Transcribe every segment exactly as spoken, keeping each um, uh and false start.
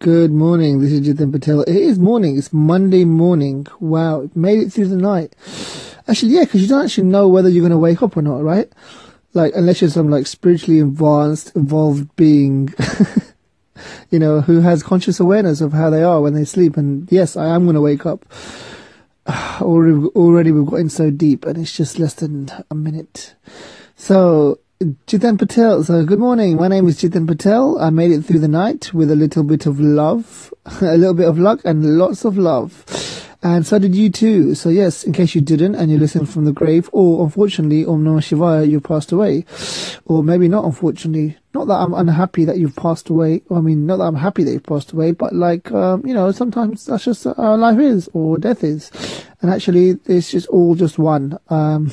Good morning, this is Jitin Patel. It is morning, it's Monday morning. Wow, it made it through the night. Actually, yeah, because you don't actually know whether you're going to wake up or not, right? Like, unless you're some, like, spiritually advanced, evolved being, you know, who has conscious awareness of how they are when they sleep. And yes, I am going to wake up. Already, already we've gotten so deep, and it's just less than a minute. So, Jitin Patel. So, good morning. My name is Jitin Patel. I made it through the night with a little bit of love, a little bit of luck, and lots of love. And so did you too. So yes, in case you didn't and you listened from the grave, or unfortunately, Om Namah Shivaya, you passed away. Or maybe not unfortunately. Not that I'm unhappy that you've passed away. I mean, not that I'm happy that you've passed away, but like, um, you know, sometimes that's just how life is, or death is. And actually, it's just all just one. Um,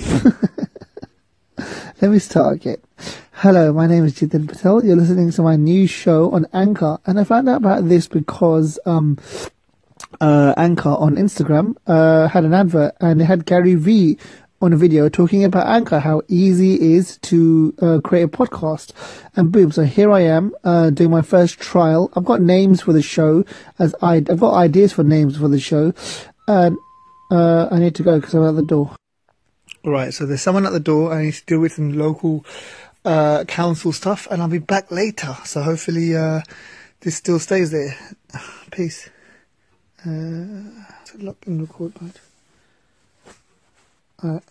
let me start again. Hello, my name is Jitin Patel. You're listening to my new show on Anchor. And I found out about this because, um, Uh, Anchor on Instagram uh, had an advert, and it had Gary Vee on a video talking about Anchor, how easy it is to uh, create a podcast. And boom, so here I am uh, doing my first trial. I've got names for the show, as I, I've got ideas for names for the show, and uh, I need to go because I'm at the door. Alright, so there's someone at the door. I need to deal with some local uh, council stuff, and I'll be back later. So hopefully uh, this still stays there. Peace. Uh, so lock and record mode. Alright.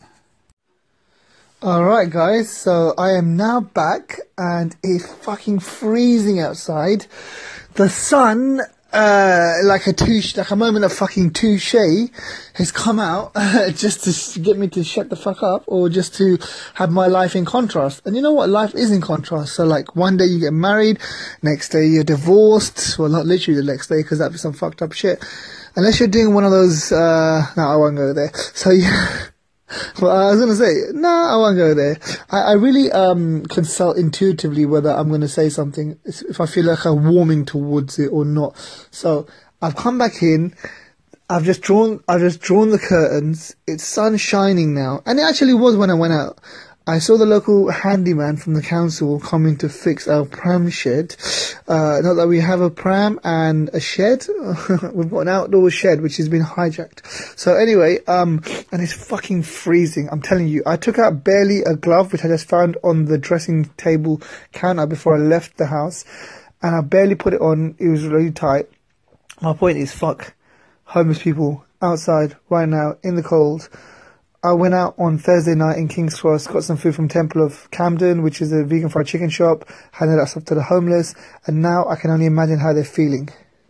Alright guys, so I am now back and it's fucking freezing outside. The sun, uh, like a touche, like a moment of fucking touche has come out uh, just to get me to shut the fuck up, or just to have my life in contrast. And you know what? Life is in contrast. So like one day you get married, next day you're divorced. Well, not literally the next day, because that'd be some fucked up shit. Unless you're doing one of those, uh, no, I won't go there. So yeah, well, I was going to say, no, I won't go there. I, I really, um, consult intuitively whether I'm going to say something, if I feel like I'm warming towards it or not. So I've come back in. I've just drawn, I've just drawn the curtains. It's sun shining now. And it actually was when I went out. I saw the local handyman from the council coming to fix our pram shed. Uh, not that we have a pram and a shed. We've got an outdoor shed which has been hijacked. So anyway, um, and it's fucking freezing. I'm telling you, I took out barely a glove which I just found on the dressing table counter before I left the house. And I barely put it on. It was really tight. My point is, fuck homeless people outside right now in the cold. I went out on Thursday night in King's Cross, got some food from Temple of Camden, which is a vegan fried chicken shop, handed that stuff to the homeless, and now I can only imagine how they're feeling.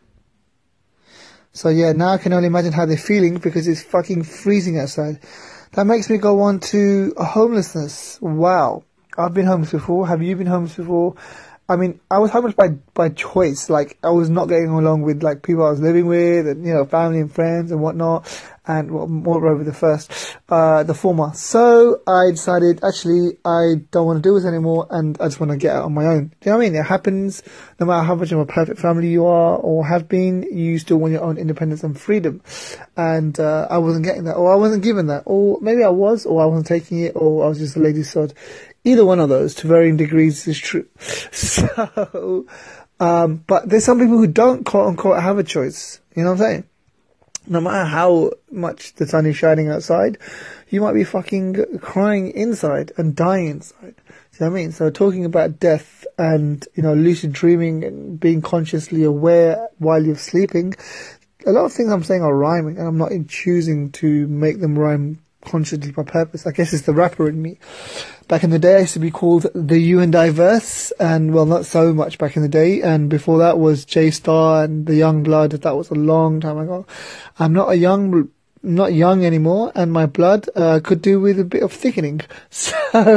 So yeah, now I can only imagine how they're feeling because it's fucking freezing outside. That makes me go on to homelessness. Wow. I've been homeless before. Have you been homeless before? I mean, I was homeless by, by choice. Like, I was not getting along with, like, people I was living with, and, you know, family and friends and whatnot. And, well, moreover, the first, uh, the former. So, I decided, actually, I don't want to do this anymore, and I just want to get out on my own. Do you know what I mean? It happens, no matter how much of a perfect family you are, or have been, you still want your own independence and freedom. And, uh, I wasn't getting that, or I wasn't given that, or maybe I was, or I wasn't taking it, or I was just a lazy sod. Either one of those, to varying degrees, is true. So, um, but there's some people who don't, quote unquote, have a choice. You know what I'm saying? No matter how much the sun is shining outside, you might be fucking crying inside and dying inside. See what I mean? So talking about death and, you know, lucid dreaming and being consciously aware while you're sleeping, a lot of things I'm saying are rhyming, and I'm not choosing to make them rhyme consciously by purpose. I guess it's the rapper in me. Back in the day, I used to be called the You and Diverse, and well, not so much back in the day. And before that was J Star and the Young Blood. That was a long time ago. I'm not a young, not young anymore, and my blood uh, could do with a bit of thickening. So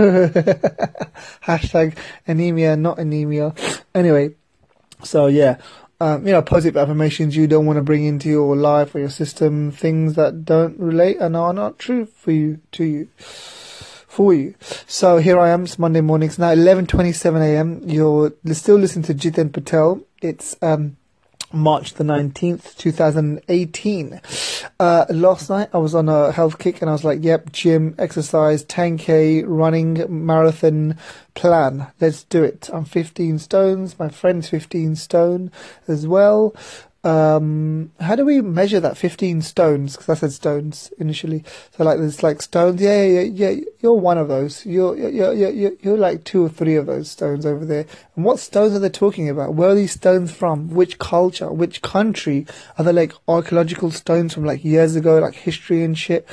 hashtag anemia, not anemia. Anyway, so yeah. Um, you know, positive affirmations you don't want to bring into your life or your system, things that don't relate and are not true for you, to you, for you. So here I am, it's Monday morning, it's now eleven twenty-seven a.m. You're still listening to Jitin Patel. It's, um, March the nineteenth, two thousand eighteen. Uh, last night I was on a health kick and I was like, yep, gym, exercise, ten K, running, marathon plan. Let's do it. I'm fifteen stones. My friend's fifteen stone as well. Um, how do we measure that? fifteen stones? Because I said stones initially. So like, there's like stones. Yeah, yeah, yeah, yeah. You're one of those. You're, you're, you're, you're, you're like two or three of those stones over there. And what stones are they talking about? Where are these stones from? Which culture? Which country? Are they like archaeological stones from like years ago, like history and shit?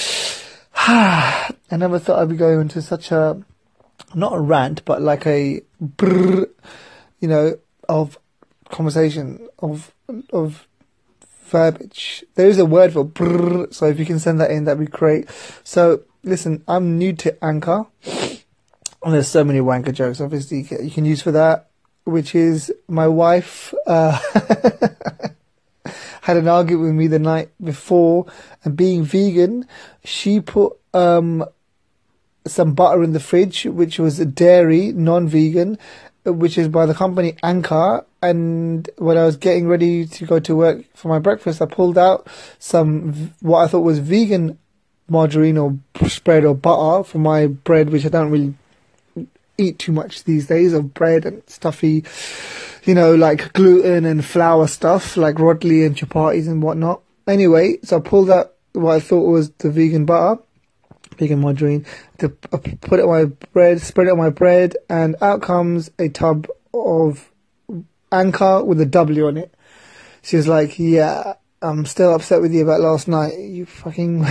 I never thought I'd be going into such a, not a rant, but like a brrr, you know, of conversation, of of verbiage. There is a word for brrr, so if you can send that in, that'd be great. So listen, I'm new to Anchor, and there's so many wanker jokes obviously you can use for that, which is my wife uh had an argument with me the night before, and being vegan, she put um some butter in the fridge, which was dairy, non-vegan, which is by the company Anchor. And when I was getting ready to go to work for my breakfast, I pulled out some, what I thought was vegan margarine or spread or butter for my bread, which I don't really eat too much these days, of bread and stuffy, you know, like gluten and flour stuff, like rodley and chapatis and whatnot. Anyway, so I pulled out what I thought was the vegan butter, vegan margarine, to put it on my bread, spread it on my bread, and out comes a tub of Anchor with a W on it. She was like, yeah, I'm still upset with you about last night. You fucking...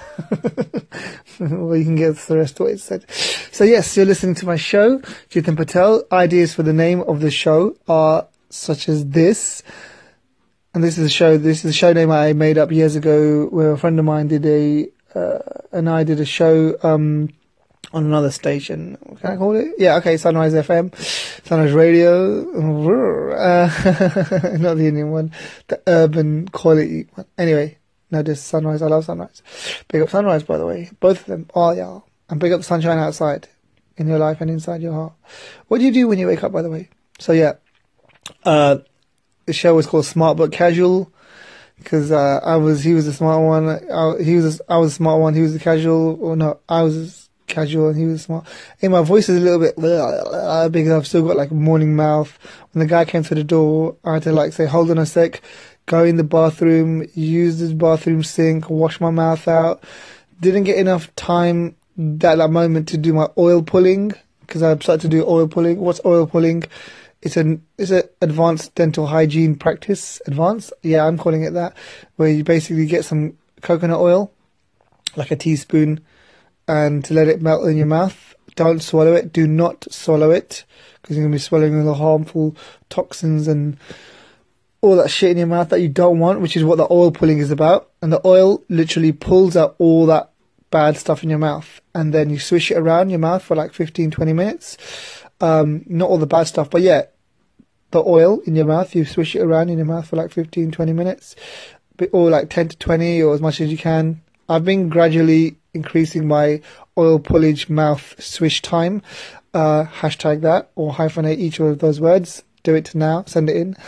well, you can get the rest of what it said. So yes, you're listening to my show, Jitin Patel. Ideas for the name of the show are such as this. And this is a show, this is a show name I made up years ago, where a friend of mine did a, uh, and I did a show, um, on another station. Can I call it? Yeah, okay, Sunrise F M, Sunrise Radio, uh, not the Indian one, the urban quality one. Anyway, no, this Sunrise, I love Sunrise. Big up Sunrise, by the way. Both of them, oh yeah. And big up the sunshine outside, in your life and inside your heart. What do you do when you wake up, by the way? So yeah, uh, the show was called Smart But Casual, because uh, I was, he was the smart one, I, he was, I was the smart one, he was the casual, or no, I was casual and he was smart. Hey, my voice is a little bit uh, because I've still got like a morning mouth. When the guy came to the door, I had to like say, hold on a sec, go in the bathroom, use the bathroom sink, wash my mouth out. Didn't get enough time at that moment to do my oil pulling, because I started to do oil pulling. What's oil pulling? It's an it's an advanced dental hygiene practice. Advanced? Yeah, I'm calling it that. Where you basically get some coconut oil, like a teaspoon, and to let it melt in your mouth. Don't swallow it. Do not swallow it, because you're going to be swallowing all the harmful toxins and all that shit in your mouth that you don't want, which is what the oil pulling is about. And the oil literally pulls out all that bad stuff in your mouth, and then you swish it around your mouth for like fifteen, twenty minutes. Um, not all the bad stuff, but yeah, the oil in your mouth, you swish it around in your mouth for like fifteen, twenty minutes, or like ten to twenty, or as much as you can. I've been gradually increasing my oil pullage mouth swish time. Uh, hashtag that, or hyphenate each of those words. Do it now. Send it in.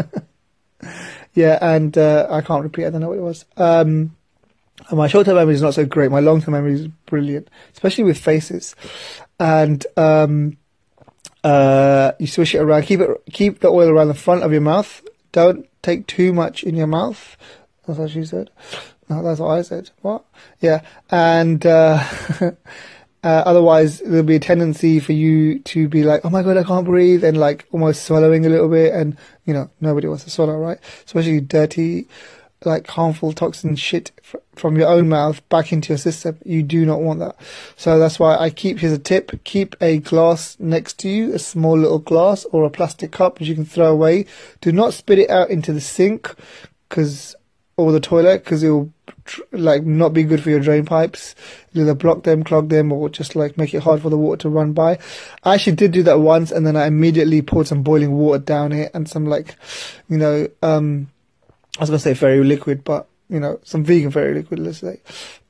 Yeah, and uh, I can't repeat. I don't know what it was. Um, my short-term memory is not so great. My long-term memory is brilliant, especially with faces. And um, uh, you swish it around. Keep it. Keep the oil around the front of your mouth. Don't take too much in your mouth. That's what she said. No, that's what I said. What? Yeah. And uh, uh, otherwise, there'll be a tendency for you to be like, oh my God, I can't breathe, and like almost swallowing a little bit. And, you know, nobody wants to swallow, right? Especially dirty, like harmful toxin shit f- from your own mouth back into your system. You do not want that. So that's why I keep, here's a tip, keep a glass next to you, a small little glass or a plastic cup which you can throw away. Do not spit it out into the sink, because or the toilet, because it will tr- like not be good for your drain pipes. It'll either block them, clog them, or just like make it hard for the water to run by. I actually did do that once, and then I immediately poured some boiling water down it and some like, you know, um, I was gonna say fairy liquid, but you know, some vegan fairy liquid, let's say.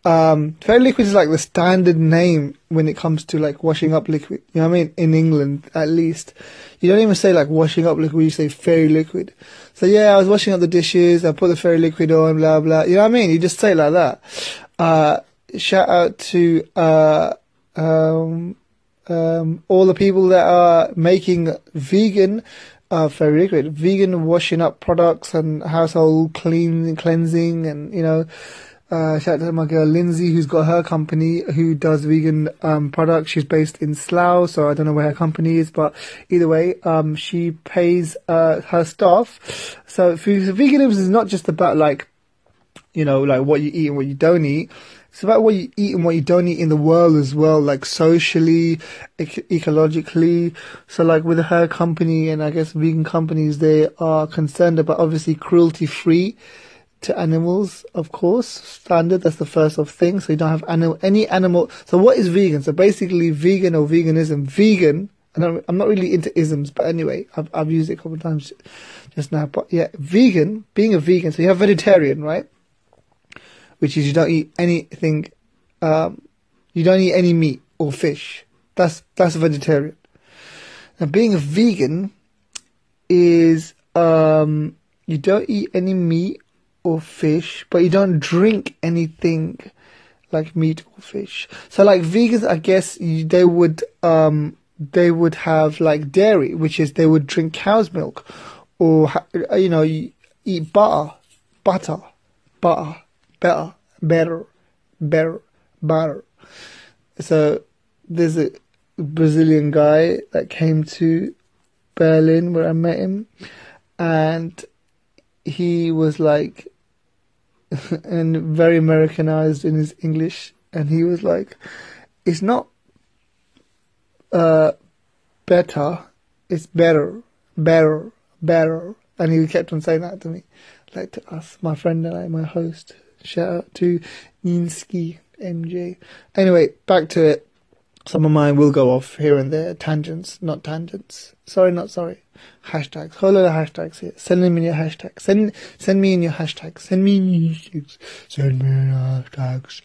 Um, Fairy Liquid is like the standard name when it comes to like washing up liquid. You know what I mean? In England, at least. You don't even say like washing up liquid, you say Fairy Liquid. So yeah, I was washing up the dishes, I put the Fairy Liquid on, blah, blah. You know what I mean? You just say it like that. Uh, shout out to, uh, um, um, all the people that are making vegan, uh, Fairy Liquid, vegan washing up products and household clean, cleansing and, you know, Uh, shout out to my girl Lindsay, who's got her company, who does vegan um, products. She's based in Slough, so I don't know where her company is, but either way, um, she pays uh, her staff. So veganism is not just about like, you know, like what you eat and what you don't eat. It's about what you eat and what you don't eat in the world as well, like socially, ec- ecologically. So like with her company and I guess vegan companies, they are concerned about obviously cruelty-free to animals, of course, standard. That's the first of things. So you don't have animal, any animal. So what is vegan? So basically, vegan or veganism. Vegan. And I'm, I'm not really into isms, but anyway, I've I've used it a couple of times just now. But yeah, vegan. Being a vegan. So you have vegetarian, right? Which is you don't eat anything. Um, you don't eat any meat or fish. That's that's a vegetarian. Now, being a vegan is um, you don't eat any meat or fish, but you don't drink anything like meat or fish. So like vegans, I guess you, they would um they would have like dairy, which is they would drink cow's milk, or you know you eat butter, butter, butter, better, better, better, butter. So there's a Brazilian guy that came to Berlin where I met him, and he was like and very Americanized in his English, and he was like, it's not uh, better, it's better, better, better. And he kept on saying that to me, like to us, my friend and I, my host. Shout out to Ninsky M J. Anyway, back to it. Some of mine will go off here and there, tangents, not tangents. Sorry, not sorry. Hashtags. Whole lot of hashtags here. Send them in your hashtags. Send send me in your hashtags. Send me in your hashtags. Send me in your hashtags.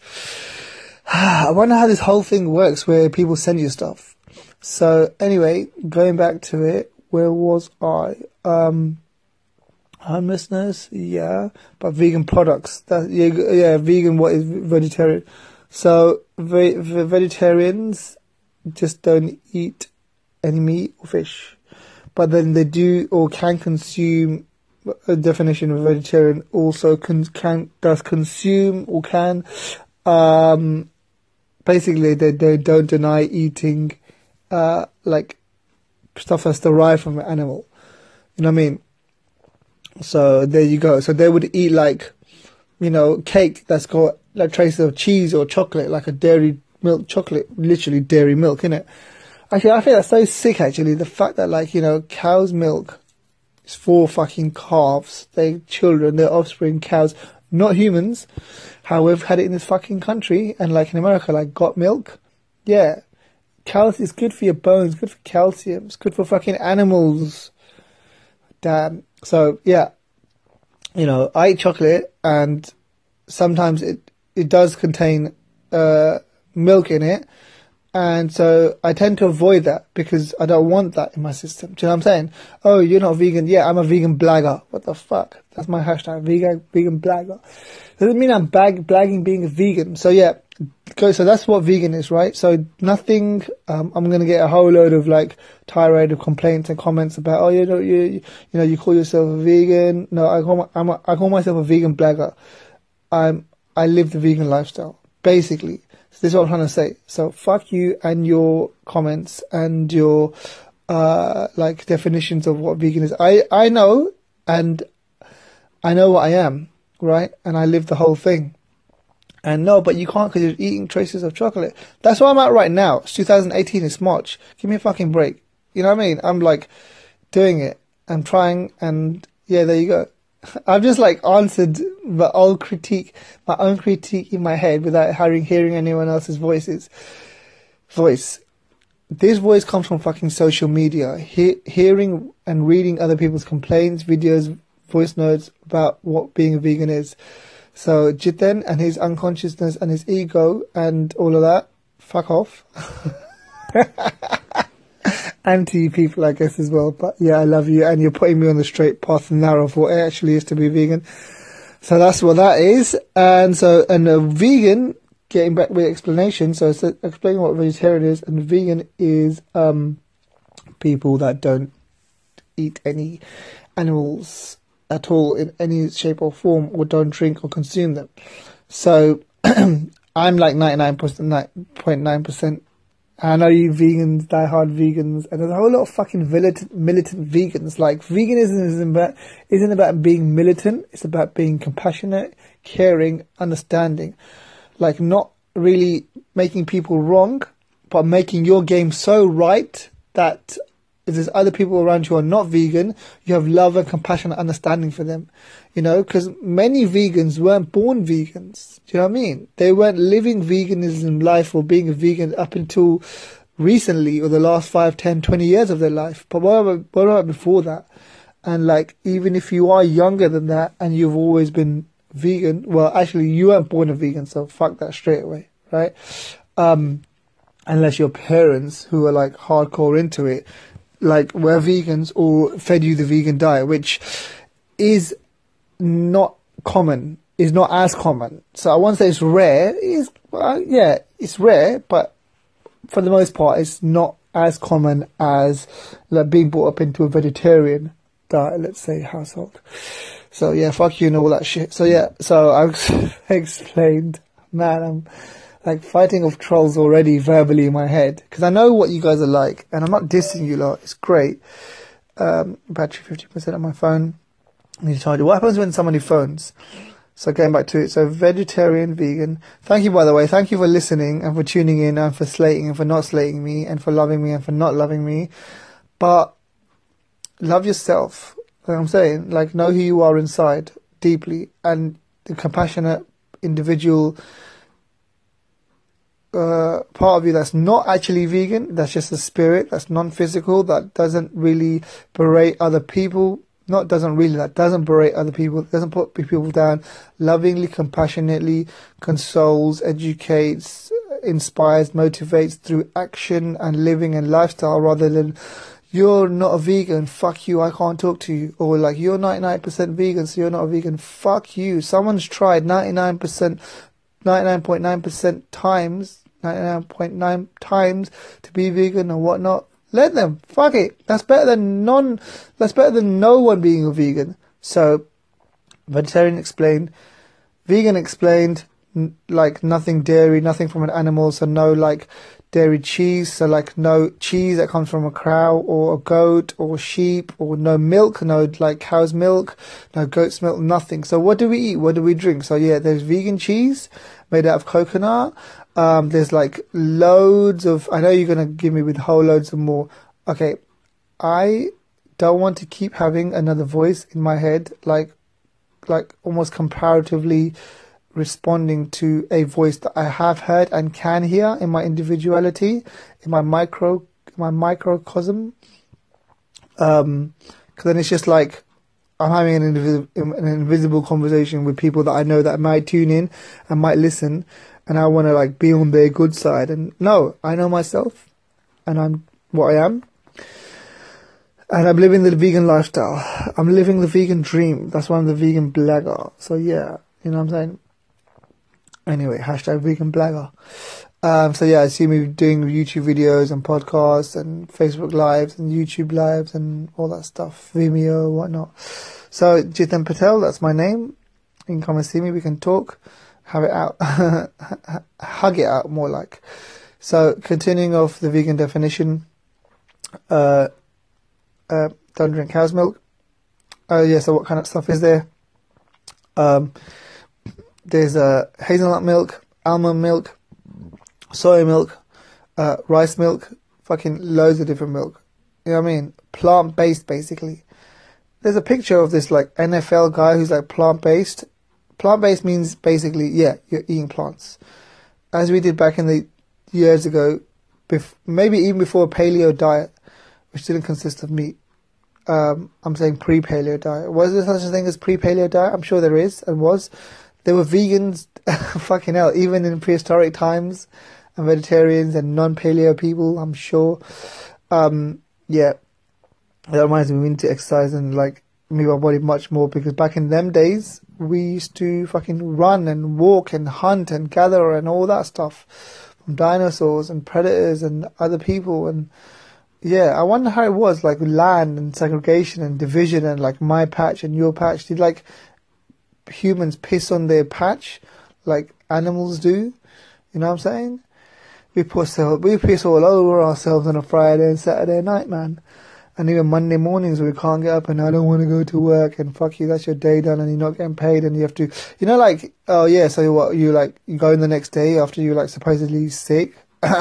I wonder how this whole thing works where people send you stuff. So anyway, going back to it, where was I? Um, homelessness, yeah, but vegan products. That yeah, yeah, vegan. What is vegetarian? So ve- ve- vegetarians just don't eat any meat or fish, but then they do or can consume. A definition of vegetarian also can, can does consume or can. Um, basically, they they don't deny eating, uh, like stuff that's derived from an animal. You know what I mean? So there you go. So they would eat like, you know, cake that's got like traces of cheese or chocolate, like a dairy milk chocolate, literally dairy milk, innit? Actually, I think that's so sick, actually. The fact that, like, you know, cow's milk is for fucking calves, they children, their offspring, cows, not humans. How we've had it in this fucking country, and like in America, like got milk. Yeah. Cows is good for your bones, good for calcium, it's good for fucking animals. Damn. So, yeah. You know, I eat chocolate, and sometimes it, it does contain uh, milk in it. And so I tend to avoid that because I don't want that in my system. Do you know what I'm saying? Oh, you're not vegan. Yeah, I'm a vegan blagger. What the fuck? That's my hashtag, vegan vegan blagger. Doesn't mean I'm bag, blagging being a vegan. So yeah, go. So that's what vegan is, right? So nothing, um, I'm going to get a whole load of like tirade of complaints and comments about, oh, you know, you, you know, you call yourself a vegan. No, I call, my, I'm a, I call myself a vegan blagger. I'm, I live the vegan lifestyle, basically. So this is what I'm trying to say. So fuck you and your comments and your uh like definitions of what vegan is. I I know, and I know what I am, right? And I live the whole thing. And no, but you can't because you're eating traces of chocolate. That's where I'm at right now. It's two thousand eighteen. It's March. Give me a fucking break. You know what I mean? I'm like doing it. I'm trying, and yeah, there you go. I've just like answered the old critique, my own critique in my head without hearing, hearing anyone else's voices. Voice. This voice comes from fucking social media. He- hearing and reading other people's complaints, videos, voice notes about what being a vegan is. So Jiten and his unconsciousness and his ego and all of that, fuck off. Anti people, I guess, as well. But yeah, I love you, and you're putting me on the straight path and narrow of what it actually is to be vegan. So that's what that is. And so, and a vegan, getting back with explanation. So, so explaining what vegetarian is, and vegan is um people that don't eat any animals at all in any shape or form, or don't drink or consume them. So I'm like ninety-nine point nine percent. I know you vegans, diehard vegans, and there's a whole lot of fucking militant, militant vegans. Like, veganism isn't about, isn't about being militant. It's about being compassionate, caring, understanding. Like, not really making people wrong, but making your game so right that if there's other people around you who are not vegan, you have love and compassion and understanding for them. You know, because many vegans weren't born vegans. Do you know what I mean? They weren't living veganism life or being a vegan up until recently, or the last five, ten, twenty years of their life. But what about, what about before that? And like, even if you are younger than that and you've always been vegan, well, actually, you weren't born a vegan, so fuck that straight away, right? Um, unless your parents, who are like hardcore into it, like were vegans or fed you the vegan diet, which is not common, is not as common. So I won't say it's rare. It's, well, yeah, it's rare, but for the most part, it's not as common as like being brought up into a vegetarian diet, let's say, household. So yeah, fuck you and all that shit. So yeah, so I've explained, man, I'm like fighting off trolls already verbally in my head, because I know what you guys are like, and I'm not dissing you lot. It's great. Um, battery fifty percent on my phone. I need to charge it. What happens when somebody phones? So going back to it, so vegetarian, vegan. Thank you, by the way. Thank you for listening and for tuning in and for slating and for not slating me and for loving me and for not loving me. But love yourself. Like I'm saying, like, know who you are inside deeply, and the compassionate individual uh, part of you that's not actually vegan, that's just a spirit, that's non-physical, that doesn't really berate other people. Not doesn't really, that doesn't berate other people, doesn't put people down, lovingly, compassionately consoles, educates, inspires, motivates through action and living and lifestyle, rather than, you're not a vegan, fuck you, I can't talk to you. Or like, you're ninety-nine percent vegan, so you're not a vegan, fuck you. Someone's tried ninety-nine percent, ninety-nine point nine percent times, ninety-nine point nine times to be vegan and whatnot. Let them. Fuck it. That's better than none. That's better than no one being a vegan. So, vegetarian explained. Vegan explained, n- like nothing dairy, nothing from an animal. So no like dairy cheese. So like no cheese that comes from a cow or a goat or sheep, or no milk, no like cow's milk, no goat's milk, nothing. So what do we eat? What do we drink? So yeah, there's vegan cheese made out of coconut. Um, there's like loads of, I know you're going to give me with whole loads of more. Okay, I don't want to keep having another voice in my head, like, like almost comparatively responding to a voice that I have heard and can hear in my individuality, in my micro, my microcosm. Um, cause then it's just like, I'm having an, invis- an invisible conversation with people that I know that might tune in and might listen, and I want to like be on their good side. And no, I know myself, and I'm what I am, and I'm living the vegan lifestyle. I'm living the vegan dream. That's why I'm the vegan blagger. So yeah, you know what I'm saying? Anyway, hashtag vegan blagger. Um, so yeah, I see me doing YouTube videos and podcasts and Facebook lives and YouTube lives and all that stuff, Vimeo, whatnot. So Jiten Patel, that's my name. You can come and see me. We can talk, have it out, hug it out more like. So continuing off the vegan definition, uh, uh, don't drink cow's milk. Oh uh, yeah, so what kind of stuff is there? Um, there's uh, hazelnut milk, almond milk, soy milk, uh, rice milk, fucking loads of different milk. You know what I mean? Plant-based, basically. There's a picture of this, like, N F L guy who's, like, plant-based. Plant-based means, basically, yeah, you're eating plants. As we did back in the years ago, bef- maybe even before a paleo diet, which didn't consist of meat. Um, I'm saying pre-paleo diet. Was there such a thing as pre-paleo diet? I'm sure there is and was. There were vegans, fucking hell, even in prehistoric times, and vegetarians and non-paleo people, I'm sure. Um, yeah, that reminds me, we need to exercise and like move our body much more, because back in them days, we used to fucking run and walk and hunt and gather and all that stuff from dinosaurs and predators and other people. And yeah, I wonder how it was like land and segregation and division and like my patch and your patch. Did like humans piss on their patch like animals do? You know what I'm saying? We piss, we piss all over ourselves on a Friday and Saturday night, man. And even Monday mornings we can't get up and I don't want to go to work, and fuck you, that's your day done and you're not getting paid and you have to, you know, like, oh yeah, so what, you like, you go in the next day after you're like supposedly sick,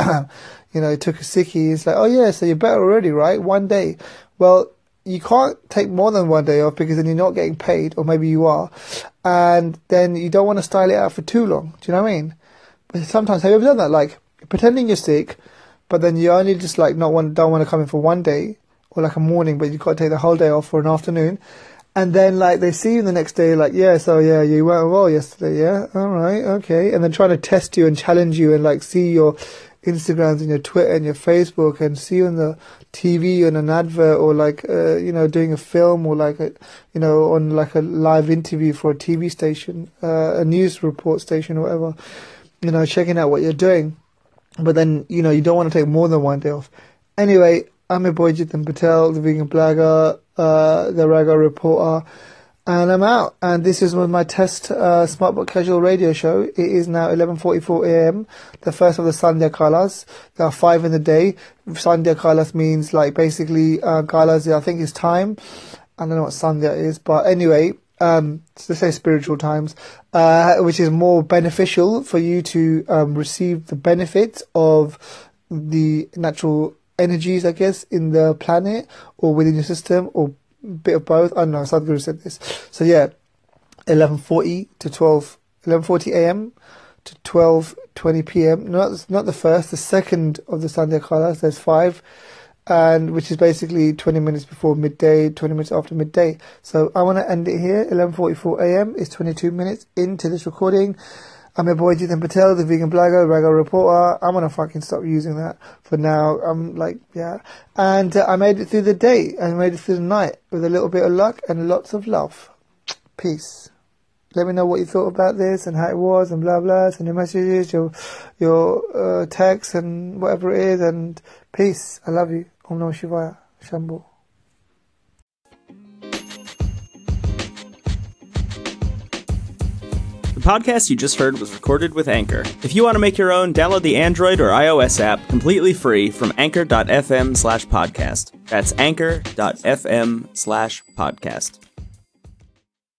you know, you took a sickie, it's like, oh yeah, so you're better already, right? One day. Well, you can't take more than one day off because then you're not getting paid, or maybe you are, and then you don't want to style it out for too long, do you know what I mean? But sometimes, have you ever done that, like, pretending you're sick, but then you only just like not want, don't want to come in for one day, or like a morning, but you've got to take the whole day off for an afternoon. And then like they see you the next day like, yeah, so yeah, you went well yesterday, yeah, all right, okay. And then trying to test you and challenge you and like see your Instagrams and your Twitter and your Facebook and see you on the T V on an advert, or like, uh, you know, doing a film, or like, a, you know, on like a live interview for a T V station, uh, a news report station or whatever, you know, checking out what you're doing. But then, you know, you don't want to take more than one day off. Anyway, I'm your boy Jitin Patel, the vegan blogger, uh, the Raga reporter, and I'm out. And this is my test uh, Smartbook Casual radio show. It is now eleven forty-four a.m., the first of the Sandhya Kalas. There are five in the day. Sandhya Kalas means like basically uh, Kalas, I think is time. I don't know what Sandhya is, but anyway, um, let's say spiritual times, uh, which is more beneficial for you to um, receive the benefits of the natural energies, I guess, in the planet or within your system, or a bit of both. I don't know, Sadhguru said this. So yeah, eleven forty to twelve, eleven forty a.m. to twelve twenty p.m. Not not the first, the second of the Sandhya Kalas. There's five, and which is basically twenty minutes before midday, twenty minutes after midday. So I want to end it here. eleven forty-four a.m. is twenty-two minutes into this recording. I'm your boy Jitin Patel, the vegan blogger, Raga reporter. I'm gonna fucking stop using that for now. I'm like, yeah. And uh, I made it through the day. I made it through the night with a little bit of luck and lots of love. Peace. Let me know what you thought about this and how it was and blah blah. Send your messages, your your uh, texts and whatever it is. And peace. I love you. Om Namah Shivaya. Shambhu. The podcast you just heard was recorded with Anchor. If you want to make your own, download the Android or iOS app completely free from anchor.fm slash podcast. That's anchor.fm slash podcast.